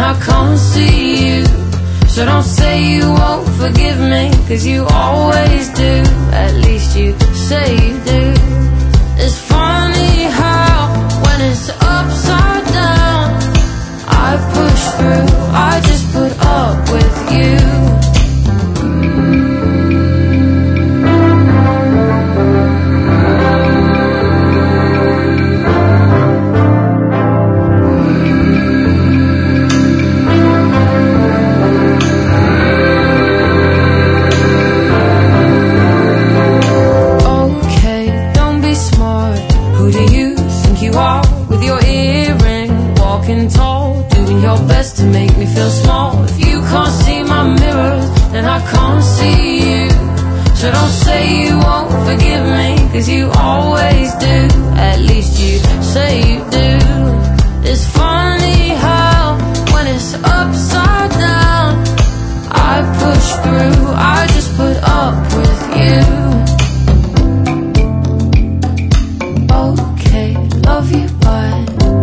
I can't see you. So don't say you won't forgive me, 'cause you always do. At least you say you do. It's funny how when it's upside down, I push through, I just put up with you. Tall, doing your best to make me feel small. If you can't see my mirrors, then I can't see you. So don't say you won't forgive me, 'cause you always do. At least you say you do. It's funny how when it's upside down, I push through, I just put up with you. Okay, love you, bye.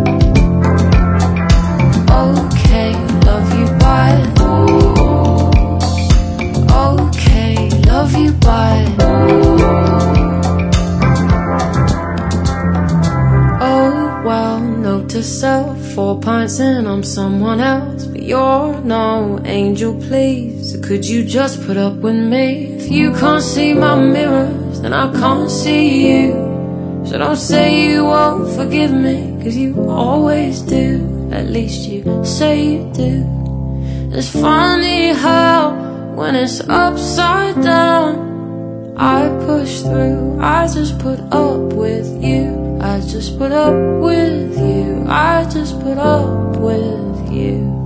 Okay, love you, bye. Okay, love you, bye. Oh, well, note to self, 4 pints and I'm someone else. But you're no angel, please. So could you just put up with me? If you can't see my mirrors, then I can't see you. So don't say you won't forgive me, 'cause you always do. At least you say you do. It's funny how when it's upside down, I push through, I just put up with you. I just put up with you. I just put up with you.